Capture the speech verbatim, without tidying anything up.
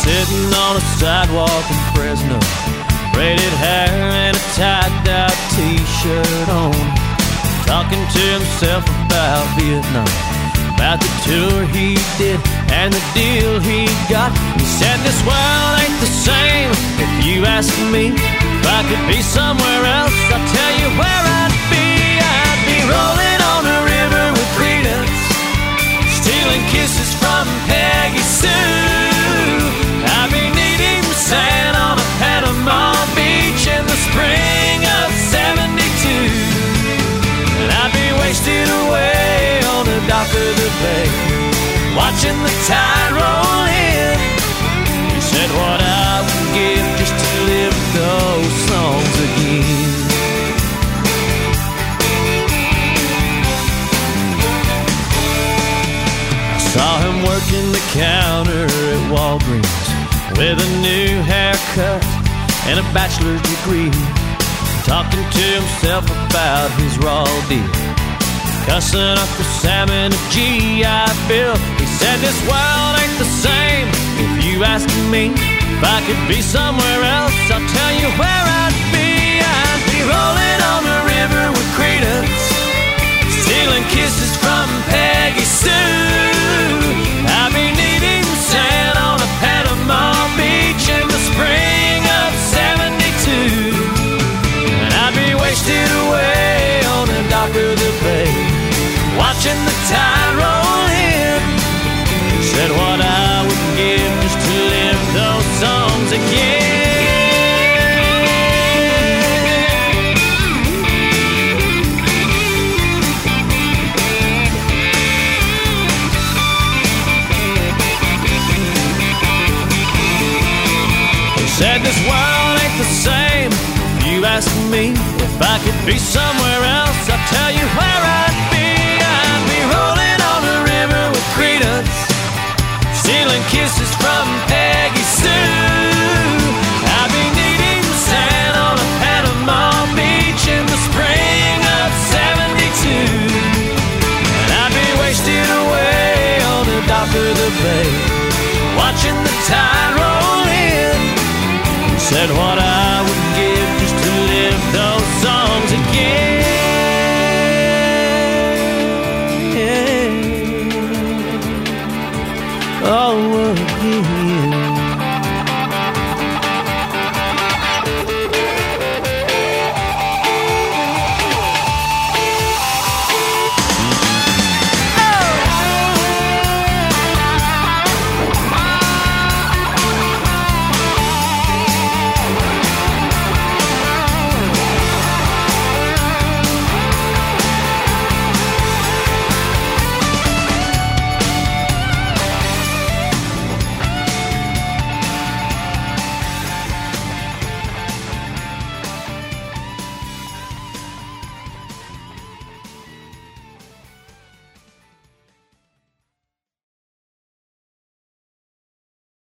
sitting on a sidewalk in Fresno, braided hair and a tied-out t-shirt on, talking to himself about Vietnam, about the tour he did and the deal he got. He said this world ain't the same. If you ask me if I could be somewhere else, I'll tell you where I'd be. I'd be rolling on the river with Creedence, stealing kisses from Peggy Sue. I'd be needing sand on a Panama beach in the spring of seventy-two, and I'd be wasted away on the dock of the bay, watching the tide roll in. He said what I would give just to live those songs again. I saw him working the counter at Walgreens with a new haircut and a bachelor's degree, talking to himself about his raw deal, cussing up the salmon of G I Bill. He said this world ain't the same. If you ask me if I could be somewhere else, I'll tell you where I'd be. I'd be rolling on the river with Creedence, stealing kisses from Peggy Sue. I'd be needing sand on a Panama beach in the spring of seventy-two, and I'd be wasted away on the dock of the bay, watching the tide roll in. He said what I would give just to live those songs again. He said this world ain't the same. If you ask me if I could be somewhere else, I'll tell you where I'd be. I'd be rolling on the river with Creedence, stealing kisses from Peggy Sue. I'd be needing sand on a Panama beach in the spring of seventy-two, and I'd be wasted away on the dock of the bay, watching the tide roll in. He said what I